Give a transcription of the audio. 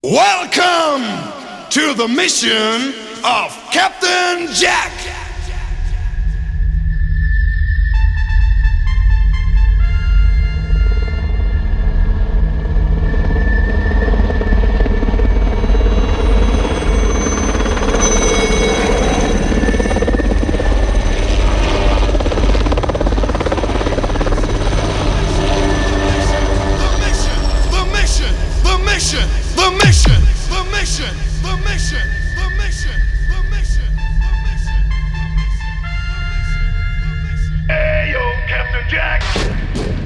Welcome to the mission of Captain Jack. Hey, yo, Captain Jack!